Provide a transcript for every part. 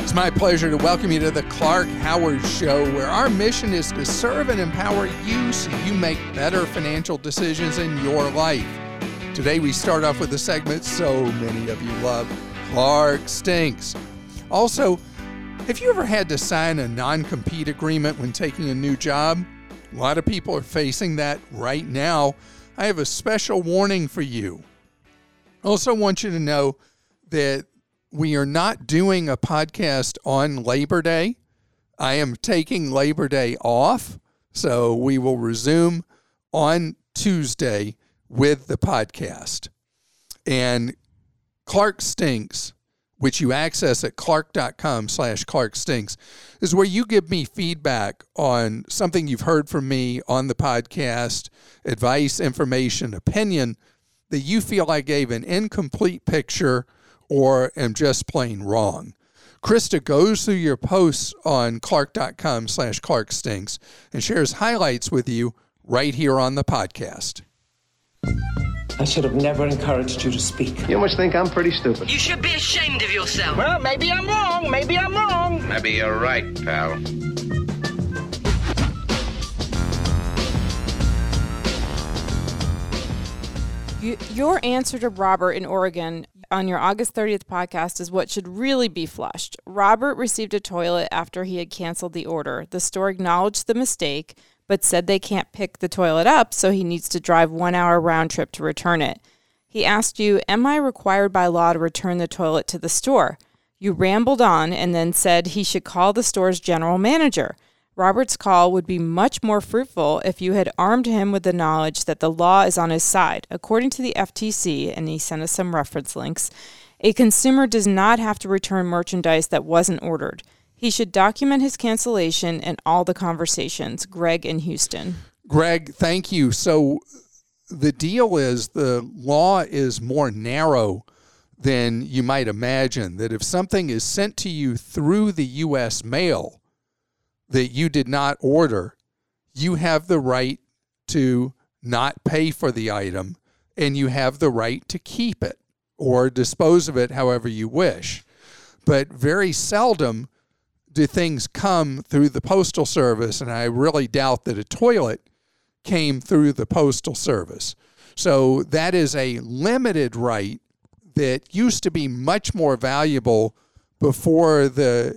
It's my pleasure to welcome you to the Clark Howard Show, where our mission is to serve and empower you so you make better financial decisions in your life. Today we start off with a segment so many of you love, Clark Stinks. Also, have you ever had to sign a non-compete agreement when taking a new job? A lot of people are facing that right now. I have a special warning for you. I also want you to know that we are not doing a podcast on Labor Day. I am taking Labor Day off, so we will resume on Tuesday with the podcast. And Clark Stinks, which you access at clark.com/clarkstinks, is where you give me feedback on something you've heard from me on the podcast, advice, information, opinion that you feel I gave an incomplete picture or am just plain wrong. Krista goes through your posts on clark.com/clarkstinks and shares highlights with you right here on the podcast. I should have never encouraged you to speak. You must think I'm pretty stupid. You should be ashamed of yourself. Well, maybe I'm wrong. Maybe I'm wrong. Maybe you're right, pal. Your answer to Robert in Oregon on your August 30th podcast is what should really be flushed. Robert received a toilet after he had canceled the order. The store acknowledged the mistake, but said they can't pick the toilet up, so he needs to drive 1 hour round trip to return it. He asked you, "Am I required by law to return the toilet to the store?" You rambled on and then said he should call the store's general manager. Robert's call would be much more fruitful if you had armed him with the knowledge that the law is on his side. According to the FTC, and he sent us some reference links, a consumer does not have to return merchandise that wasn't ordered. He should document his cancellation and all the conversations. Greg in Houston. Greg, thank you. So the deal is the law is more narrow than you might imagine, that if something is sent to you through the U.S. mail that you did not order, you have the right to not pay for the item, and you have the right to keep it or dispose of it however you wish. But very seldom do things come through the Postal Service, and I really doubt that a toilet came through the Postal Service. So that is a limited right that used to be much more valuable before the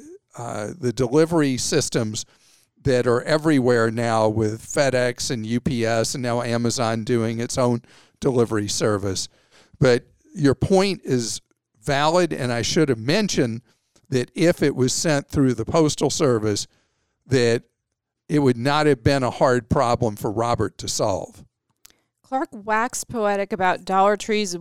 delivery systems that are everywhere now with FedEx and UPS and now Amazon doing its own delivery service. But your point is valid, and I should have mentioned that if it was sent through the Postal Service, that it would not have been a hard problem for Robert to solve. Clark waxed poetic about Dollar Tree's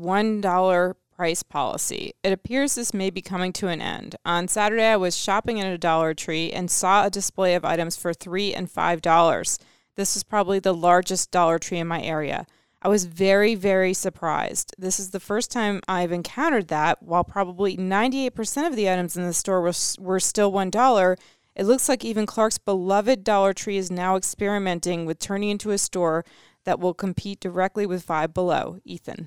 $1 price policy. It appears this may be coming to an end. On Saturday, I was shopping at a Dollar Tree and saw a display of items for $3 and $5. This was probably the largest Dollar Tree in my area. I was very, very surprised. This is the first time I've encountered that. While probably 98% of the items in the store were still $1, it looks like even Clark's beloved Dollar Tree is now experimenting with turning into a store that will compete directly with Five Below.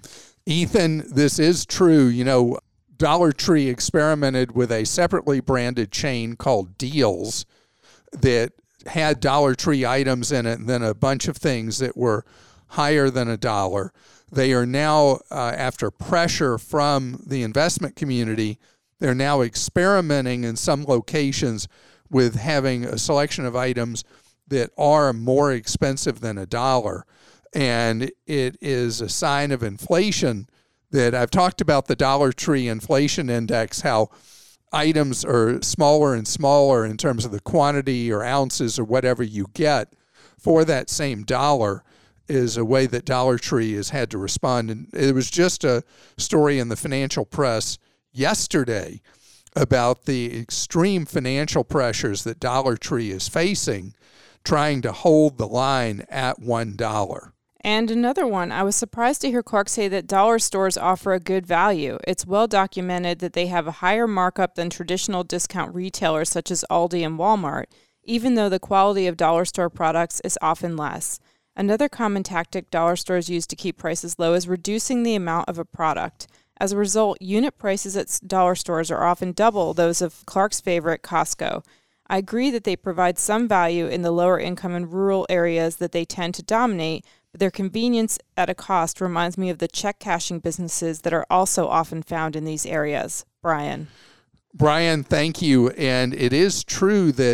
Ethan, this is true. You know, Dollar Tree experimented with a separately branded chain called Deals that had Dollar Tree items in it and then a bunch of things that were higher than $1. They are now, after pressure from the investment community, they're now experimenting in some locations with having a selection of items that are more expensive than $1. And it is a sign of inflation that I've talked about the Dollar Tree inflation index, how items are smaller and smaller in terms of the quantity or ounces or whatever you get for that same dollar is a way that Dollar Tree has had to respond. And it was just a story in the financial press yesterday about the extreme financial pressures that Dollar Tree is facing trying to hold the line at $1. And another one, I was surprised to hear Clark say that dollar stores offer a good value. It's well documented that they have a higher markup than traditional discount retailers such as Aldi and Walmart, even though the quality of dollar store products is often less. Another common tactic dollar stores use to keep prices low is reducing the amount of a product. As a result, unit prices at dollar stores are often double those of Clark's favorite, Costco. I agree that they provide some value in the lower income and rural areas that they tend to dominate, but their convenience at a cost reminds me of the check cashing businesses that are also often found in these areas. Brian, thank you. And it is true that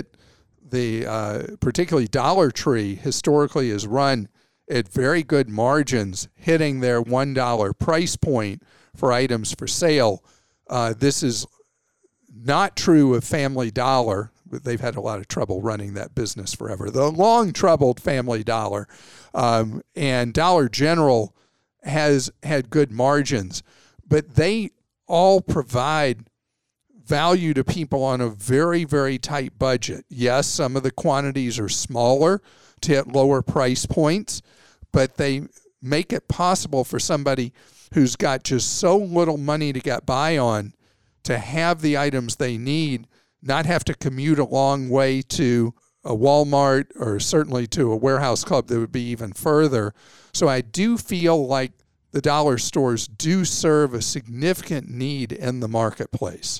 the particularly Dollar Tree historically has run at very good margins, hitting their $1 price point for items for sale. This is not true of Family Dollar. They've had a lot of trouble running that business forever. The long-troubled Family Dollar. And Dollar General has had good margins, but they all provide value to people on a very, very tight budget. Yes, some of the quantities are smaller to hit lower price points, but they make it possible for somebody who's got just so little money to get by on to have the items they need, not have to commute a long way to a Walmart or certainly to a warehouse club that would be even further. So I do feel like the dollar stores do serve a significant need in the marketplace.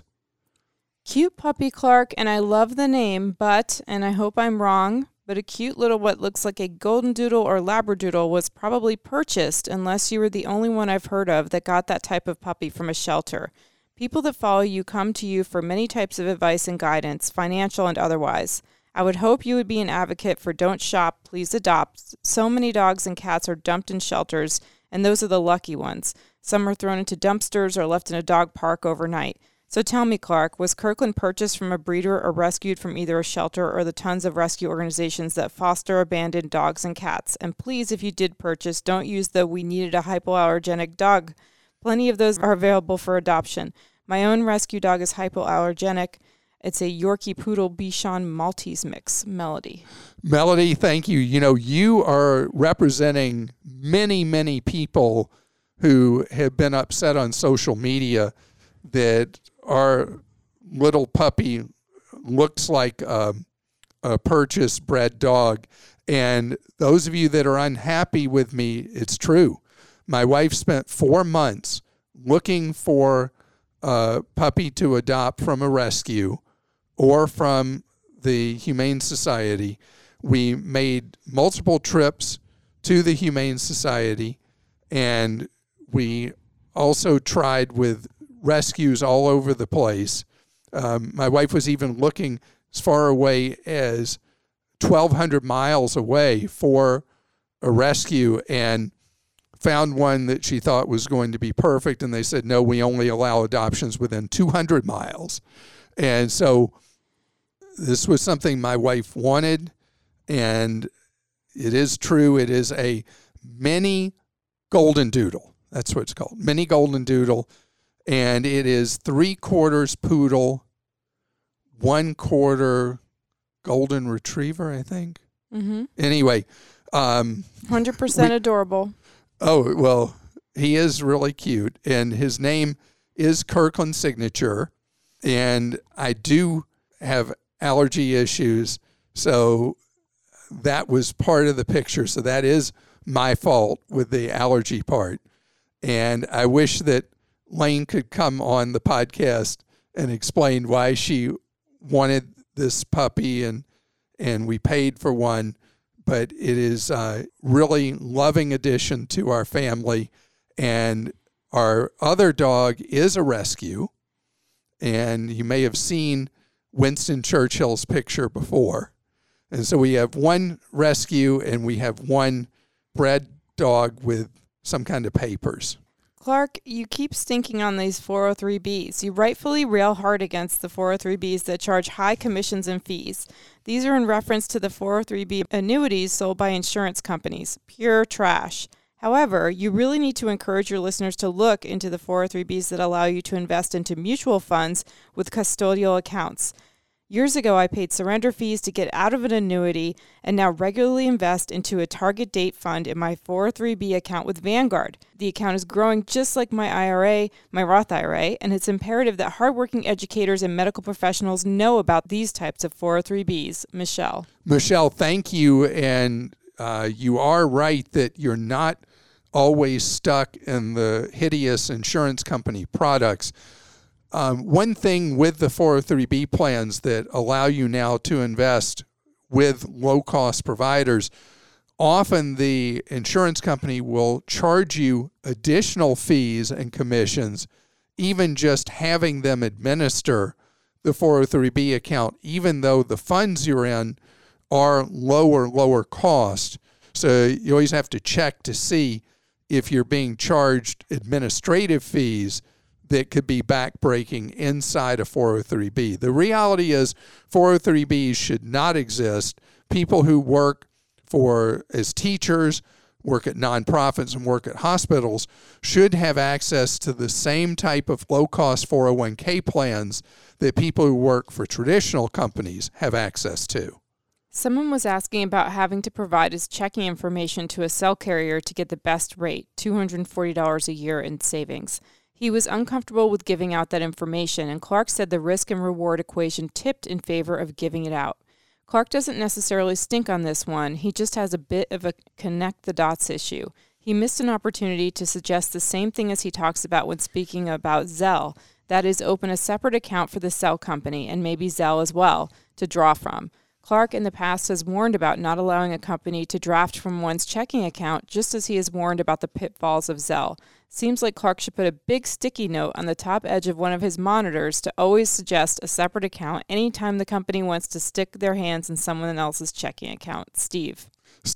cute puppy Clark, and I love the name, but, and I hope I'm wrong, but a cute little what looks like a golden doodle or labradoodle was probably purchased, unless you were the only one I've heard of that got that type of puppy from a shelter. People that follow you come to you for many types of advice and guidance, financial and otherwise. I would hope you would be an advocate for don't shop, please adopt. So many dogs and cats are dumped in shelters, and those are the lucky ones. Some are thrown into dumpsters or left in a dog park overnight. So tell me, Clark, was Kirkland purchased from a breeder or rescued from either a shelter or the tons of rescue organizations that foster abandoned dogs and cats? And please, if you did purchase, don't use the "we needed a hypoallergenic dog." Plenty of those are available for adoption. My own rescue dog is hypoallergenic. It's a Yorkie Poodle Bichon Maltese mix. Melody, thank you. You know, you are representing many, many people who have been upset on social media that our little puppy looks like a purchase bred dog. And those of you that are unhappy with me, it's true. My wife spent 4 months looking for a puppy to adopt from a rescue or from the Humane Society. We made multiple trips to the Humane Society, and we also tried with rescues all over the place. My wife was even looking as far away as 1,200 miles away for a rescue and found one that she thought was going to be perfect. And they said, no, we only allow adoptions within 200 miles. And so this was something my wife wanted. And it is true. It is a mini golden doodle. That's what it's called. Mini golden doodle. And it is 3/4 poodle, 1/4 golden retriever, I think. Mm-hmm. Anyway. 100% adorable. Oh, well, he is really cute. And his name is Kirkland Signature. And I do have allergy issues. So that was part of the picture. So that is my fault with the allergy part. And I wish that Lane could come on the podcast and explain why she wanted this puppy and we paid for one. But it is a really loving addition to our family. And our other dog is a rescue. And you may have seen Winston Churchill's picture before. And so we have one rescue and we have one bred dog with some kind of papers. Clark, you keep stinking on these 403Bs. You rightfully rail hard against the 403Bs that charge high commissions and fees. These are in reference to the 403B annuities sold by insurance companies. Pure trash. However, you really need to encourage your listeners to look into the 403Bs that allow you to invest into mutual funds with custodial accounts. Years ago, I paid surrender fees to get out of an annuity and now regularly invest into a target date fund in my 403B account with Vanguard. The account is growing just like my IRA, my Roth IRA, and it's imperative that hardworking educators and medical professionals know about these types of 403Bs. Michelle, thank you. And you are right that you're not always stuck in the hideous insurance company products. One thing with the 403B plans that allow you now to invest with low-cost providers, often the insurance company will charge you additional fees and commissions, even just having them administer the 403B account, even though the funds you're in are lower cost. So you always have to check to see if you're being charged administrative fees that could be backbreaking inside a 403B. The reality is 403Bs should not exist. People who work as teachers, work at nonprofits, and work at hospitals should have access to the same type of low-cost 401k plans that people who work for traditional companies have access to. Someone was asking about having to provide his checking information to a cell carrier to get the best rate, $240 a year in savings. He was uncomfortable with giving out that information, and Clark said the risk and reward equation tipped in favor of giving it out. Clark doesn't necessarily stink on this one. He just has a bit of a connect the dots issue. He missed an opportunity to suggest the same thing as he talks about when speaking about Zelle, that is, open a separate account for the cell company, and maybe Zelle as well, to draw from. Clark in the past has warned about not allowing a company to draft from one's checking account, just as he has warned about the pitfalls of Zelle. Seems like Clark should put a big sticky note on the top edge of one of his monitors to always suggest a separate account anytime the company wants to stick their hands in someone else's checking account. Steve,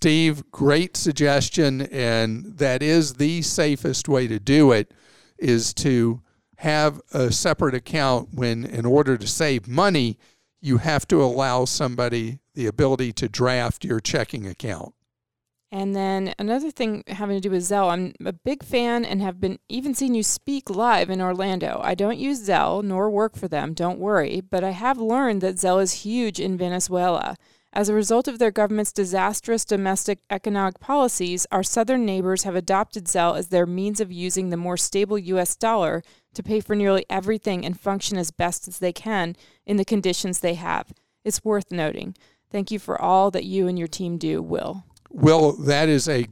great suggestion, and that is the safest way to do it, is to have a separate account when, in order to save money, you have to allow somebody the ability to draft your checking account. And then another thing having to do with Zelle, I'm a big fan and have been even seen you speak live in Orlando. I don't use Zelle nor work for them, don't worry, but I have learned that Zelle is huge in Venezuela. As a result of their government's disastrous domestic economic policies, our southern neighbors have adopted Zelle as their means of using the more stable U.S. dollar to pay for nearly everything and function as best as they can in the conditions they have. It's worth noting. Thank you for all that you and your team do, Will. Will, that is a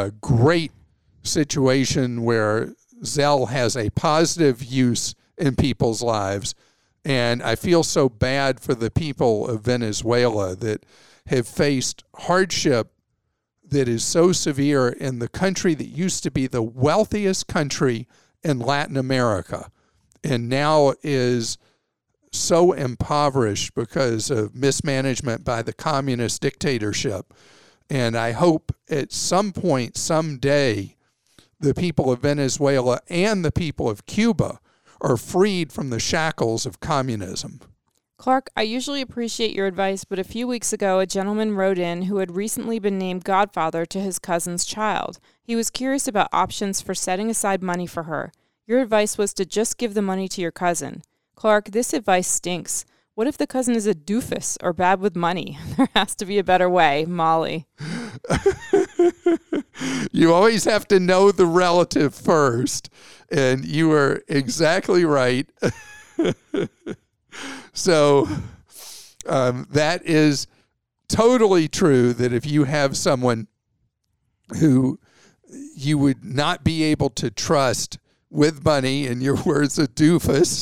great situation where Zelle has a positive use in people's lives. And I feel so bad for the people of Venezuela that have faced hardship that is so severe in the country that used to be the wealthiest country in Latin America, and now is so impoverished because of mismanagement by the communist dictatorship. And I hope at some point, someday, the people of Venezuela and the people of Cuba are freed from the shackles of communism. Clark, I usually appreciate your advice, but a few weeks ago, a gentleman wrote in who had recently been named godfather to his cousin's child. He was curious about options for setting aside money for her. Your advice was to just give the money to your cousin. Clark, this advice stinks. What if the cousin is a doofus or bad with money? There has to be a better way. Molly. You always have to know the relative first, and you are exactly right. So that is totally true, that if you have someone who you would not be able to trust with money, in your words, a doofus,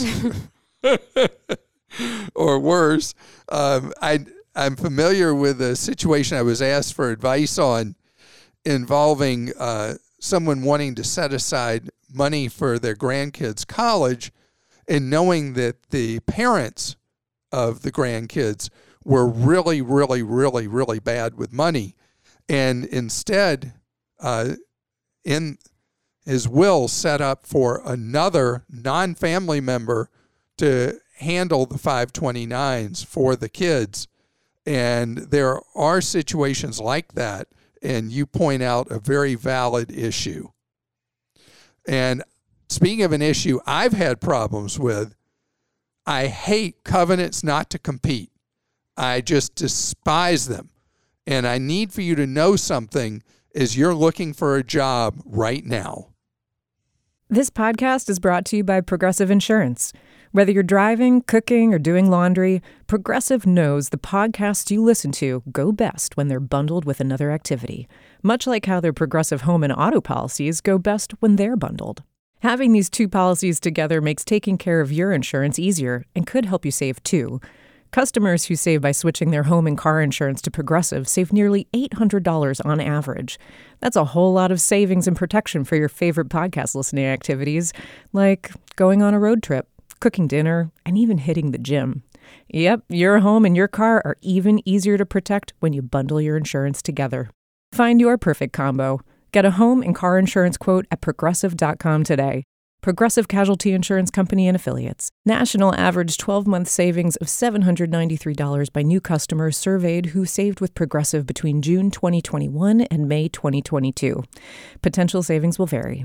or worse, I'm familiar with a situation I was asked for advice on involving someone wanting to set aside money for their grandkids' college, and knowing that the parents of the grandkids were really, really, really, really bad with money. And instead, in his will, set up for another non-family member to handle the 529s for the kids. And there are situations like that, and you point out a very valid issue. And speaking of an issue I've had problems with, I hate covenants not to compete. I just despise them. And I need for you to know something as you're looking for a job right now. This podcast is brought to you by Progressive Insurance. Whether you're driving, cooking, or doing laundry, Progressive knows the podcasts you listen to go best when they're bundled with another activity. much like how their Progressive home and auto policies go best when they're bundled. Having these two policies together makes taking care of your insurance easier and could help you save too. Customers who save by switching their home and car insurance to Progressive save nearly $800 on average. That's a whole lot of savings and protection for your favorite podcast listening activities, like going on a road trip, cooking dinner, and even hitting the gym. Yep, your home and your car are even easier to protect when you bundle your insurance together. Find your perfect combo. Get a home and car insurance quote at Progressive.com today. Progressive Casualty Insurance Company and Affiliates. National average 12-month savings of $793 by new customers surveyed who saved with Progressive between June 2021 and May 2022. Potential savings will vary.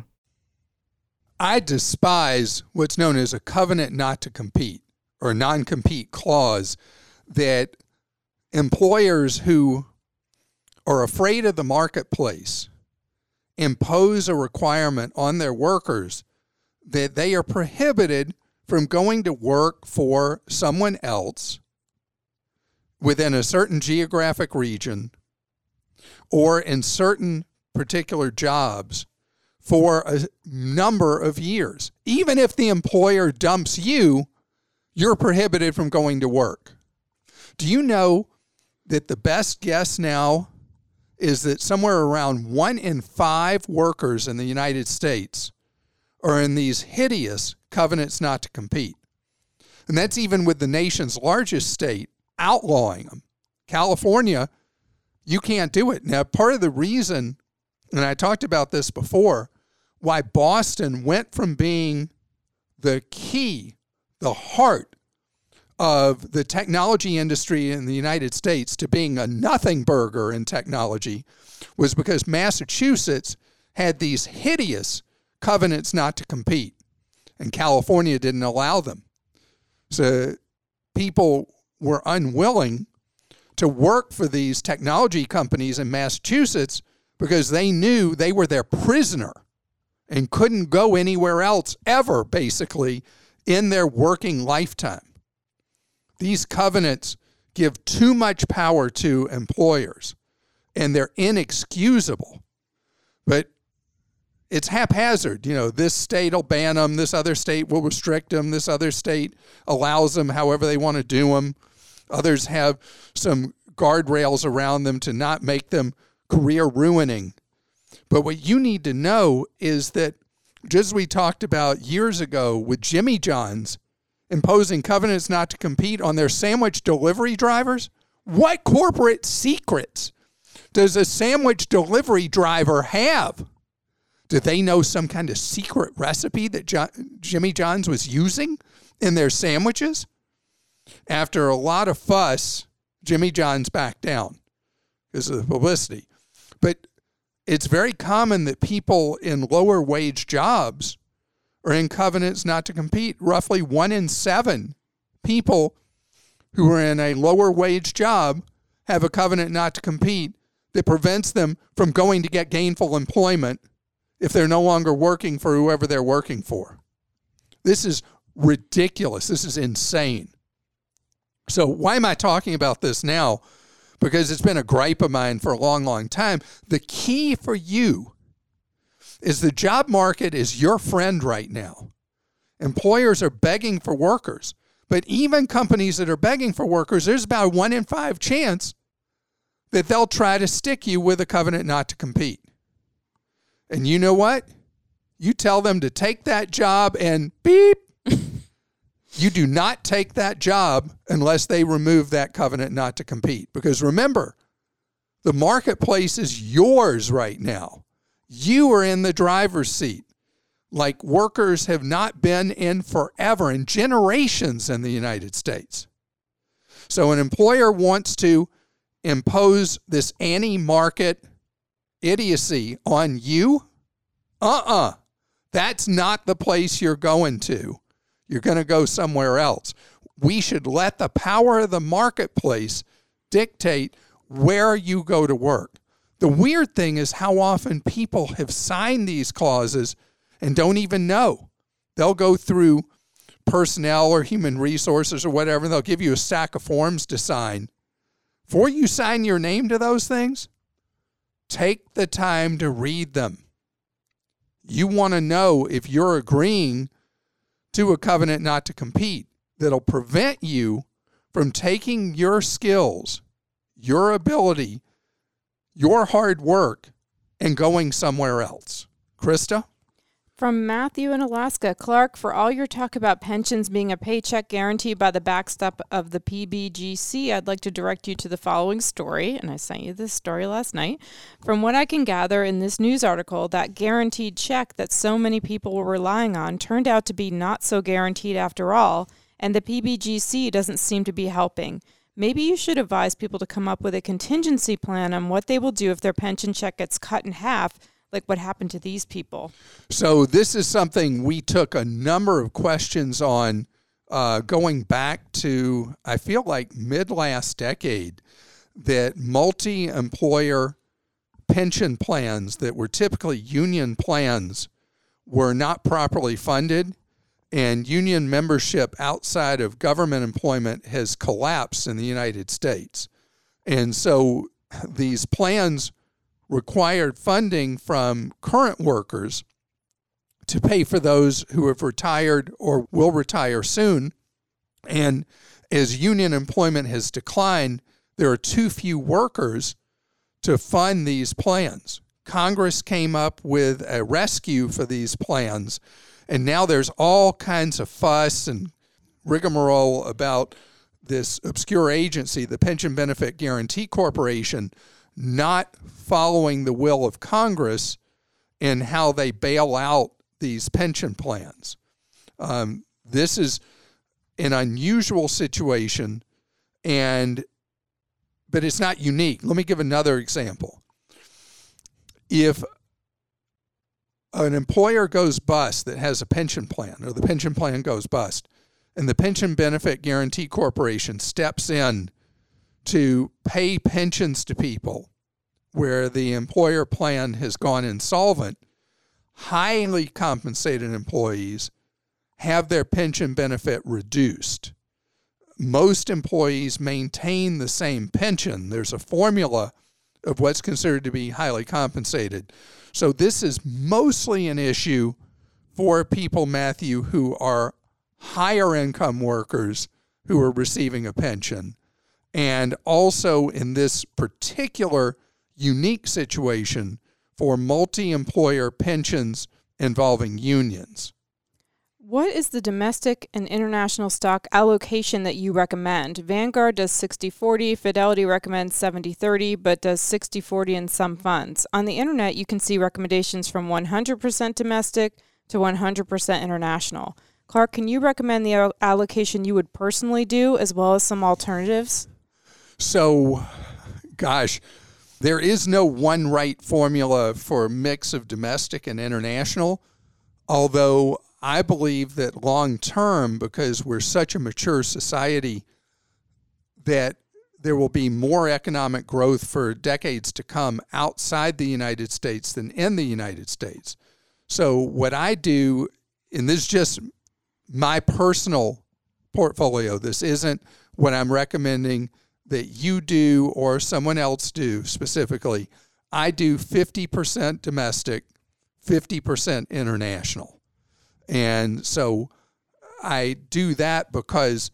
I despise what's known as a covenant not to compete or non-compete clause that employers who are afraid of the marketplace impose a requirement on their workers that they are prohibited from going to work for someone else within a certain geographic region or in certain particular jobs for a number of years. Even if the employer dumps you, you're prohibited from going to work. Do you know that the best guess now is that somewhere around 1 in 5 workers in the United States are in these hideous covenants not to compete? And that's even with the nation's largest state outlawing them. California, you can't do it. Now, part of the reason, and I talked about this before, why Boston went from being the key, the heart of the technology industry in the United States to being a nothing burger in technology was because Massachusetts had these hideous covenants not to compete, and California didn't allow them. So people were unwilling to work for these technology companies in Massachusetts because they knew they were their prisoner and couldn't go anywhere else ever, basically, in their working lifetime. These covenants give too much power to employers, and they're inexcusable. But it's haphazard. You know, this state will ban them, this other state will restrict them, this other state allows them however they want to do them. Others have some guardrails around them to not make them career ruining. But what you need to know is that, just as we talked about years ago with Jimmy John's imposing covenants not to compete on their sandwich delivery drivers, what corporate secrets does a sandwich delivery driver have? Do they know some kind of secret recipe that Jimmy John's was using in their sandwiches? After a lot of fuss, Jimmy John's backed down because of the publicity. But it's very common that people in lower wage jobs are in covenants not to compete. Roughly 1 in 7 people who are in a lower wage job have a covenant not to compete that prevents them from going to get gainful employment if they're no longer working for whoever they're working for. This is ridiculous. This is insane. So why am I talking about this now? Because it's been a gripe of mine for a long, long time. The key for you is the job market is your friend right now. Employers are begging for workers. But even companies that are begging for workers, there's about a 1 in 5 chance that they'll try to stick you with a covenant not to compete. And you know what? You tell them to take that job and beep. You do not take that job unless they remove that covenant not to compete. Because remember, the marketplace is yours right now. You are in the driver's seat, like workers have not been in forever, in generations in the United States. So an employer wants to impose this anti-market idiocy on you? That's not the place you're going to. You're going to go somewhere else. We should let the power of the marketplace dictate where you go to work. The weird thing is how often people have signed these clauses and don't even know. They'll go through personnel or human resources or whatever, and they'll give you a stack of forms to sign. Before you sign your name to those things, Take the time to read them. You want to know if you're agreeing to a covenant not to compete that'll prevent you from taking your skills, your ability, your hard work, and going somewhere else. Krista? From Matthew in Alaska, Clark, for all your talk about pensions being a paycheck guaranteed by the backstop of the PBGC, I'd like to direct you to the following story, and I sent you this story last night. From what I can gather in this news article, that guaranteed check that so many people were relying on turned out to be not so guaranteed after all, and the PBGC doesn't seem to be helping. Maybe you should advise people to come up with a contingency plan on what they will do if their pension check gets cut in half, like what happened to these people. So this is something we took a number of questions on going back to, I feel like, mid-last decade, that multi-employer pension plans that were typically union plans were not properly funded, and union membership outside of government employment has collapsed in the United States. And so these plans required funding from current workers to pay for those who have retired or will retire soon. And as union employment has declined, there are too few workers to fund these plans. Congress came up with a rescue for these plans, and now there's all kinds of fuss and rigmarole about this obscure agency, the Pension Benefit Guaranty Corporation, not following the will of Congress in how they bail out these pension plans. This is an unusual situation, but it's not unique. Let me give another example. If an employer goes bust that has a pension plan, or the pension plan goes bust, and the Pension Benefit Guaranty Corporation steps in to pay pensions to people where the employer plan has gone insolvent, highly compensated employees have their pension benefit reduced. Most employees maintain the same pension. There's a formula of what's considered to be highly compensated. So this is mostly an issue for people, Matthew, who are higher income workers who are receiving a pension. And also in this particular unique situation for multi-employer pensions involving unions. What is the domestic and international stock allocation that you recommend? Vanguard does 60-40, Fidelity recommends 70-30, but does 60-40 in some funds. On the internet, you can see recommendations from 100% domestic to 100% international. Clark, can you recommend the allocation you would personally do, as well as some alternatives? So, gosh, there is no one right formula for a mix of domestic and international, although I believe that long term, because we're such a mature society, that there will be more economic growth for decades to come outside the United States than in the United States. So what I do, and this is just my personal portfolio, this isn't what I'm recommending that you do or someone else do specifically. I do 50% domestic, 50% international. And so I do that because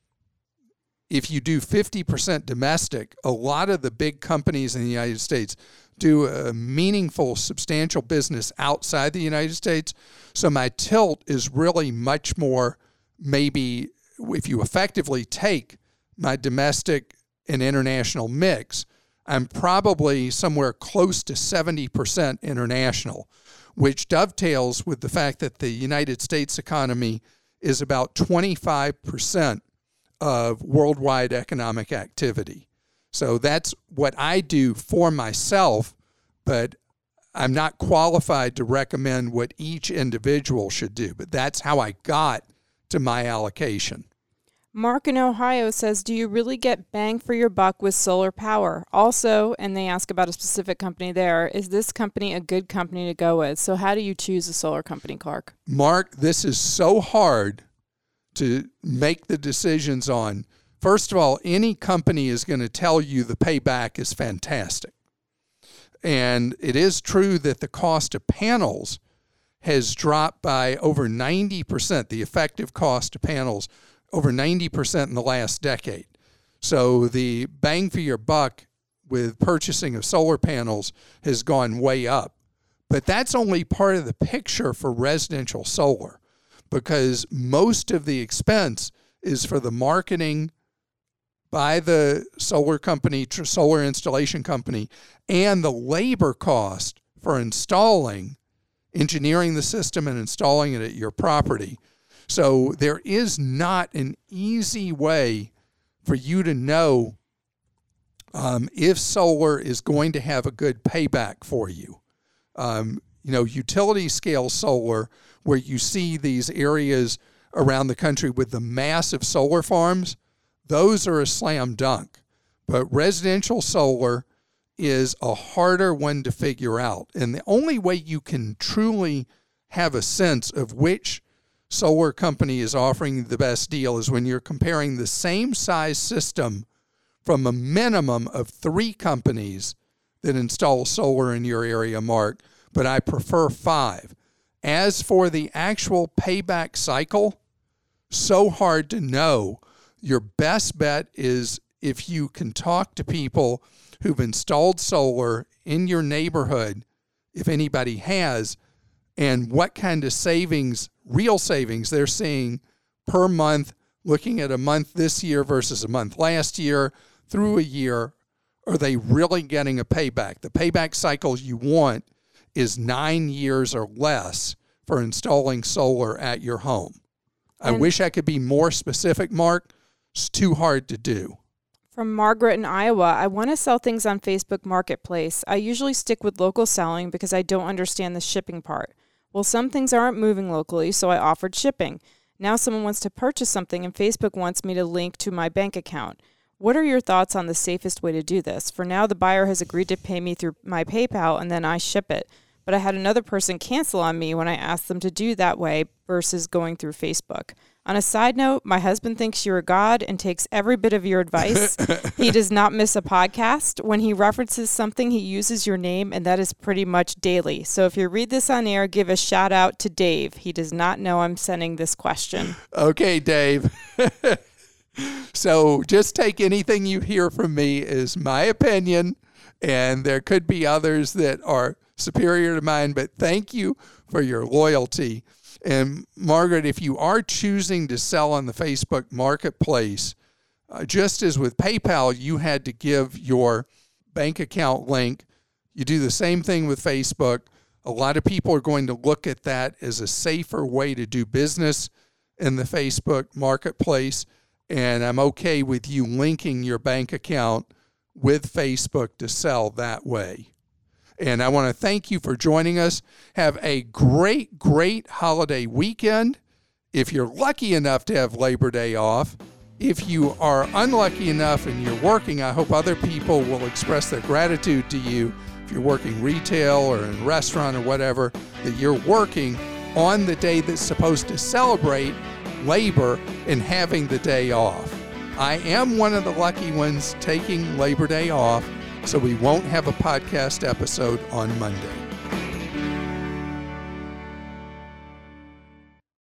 if you do 50% domestic, a lot of the big companies in the United States do a meaningful, substantial business outside the United States. So my tilt is really much more, maybe if you effectively take my domestic and international mix, I'm probably somewhere close to 70% international, which dovetails with the fact that the United States economy is about 25% of worldwide economic activity. So that's what I do for myself, but I'm not qualified to recommend what each individual should do. But that's how I got to my allocation. Mark in Ohio says, do you really get bang for your buck with solar power? Also, and they ask about a specific company there, is this company a good company to go with? So how do you choose a solar company, Clark? Mark, this is so hard to make the decisions on. First of all, any company is going to tell you the payback is fantastic. And it is true that the cost of panels has dropped by over 90%, the effective cost of panels, over 90% in the last decade. So the bang for your buck with purchasing of solar panels has gone way up. But that's only part of the picture for residential solar, because most of the expense is for the marketing by the solar company, solar installation company, and the labor cost for engineering the system and installing it at your property. So there is not an easy way for you to know if solar is going to have a good payback for you. Utility scale solar, where you see these areas around the country with the massive solar farms, those are a slam dunk. But residential solar is a harder one to figure out. And the only way you can truly have a sense of which solar company is offering the best deal is when you're comparing the same size system from a minimum of 3 companies that install solar in your area, Mark, but I prefer 5. As for the actual payback cycle, so hard to know. Your best bet is if you can talk to people who've installed solar in your neighborhood, if anybody has, and what kind of savings, real savings they're seeing per month, looking at a month this year versus a month last year, through a year. Are they really getting a payback? The payback cycles you want is 9 years or less for installing solar at your home. I wish I could be more specific, Mark. It's too hard to do. From Margaret in Iowa, I want to sell things on Facebook Marketplace. I usually stick with local selling because I don't understand the shipping part. Well, some things aren't moving locally, so I offered shipping. Now someone wants to purchase something and Facebook wants me to link to my bank account. What are your thoughts on the safest way to do this? For now, the buyer has agreed to pay me through my PayPal and then I ship it. But I had another person cancel on me when I asked them to do that way versus going through Facebook. On a side note, my husband thinks you're a god and takes every bit of your advice. He does not miss a podcast. When he references something, he uses your name, and that is pretty much daily. So if you read this on air, give a shout out to Dave. He does not know I'm sending this question. Okay, Dave. So just take anything you hear from me as my opinion, and there could be others that are superior to mine, but thank you for your loyalty. And Margaret, if you are choosing to sell on the Facebook Marketplace, just as with PayPal, you had to give your bank account link. You do the same thing with Facebook. A lot of people are going to look at that as a safer way to do business in the Facebook Marketplace. And I'm okay with you linking your bank account with Facebook to sell that way. And I want to thank you for joining us. Have a great, great holiday weekend. If you're lucky enough to have Labor Day off, if you are unlucky enough and you're working, I hope other people will express their gratitude to you. If you're working retail or in a restaurant or whatever, that you're working on the day that's supposed to celebrate labor and having the day off. I am one of the lucky ones taking Labor Day off, so we won't have a podcast episode on Monday.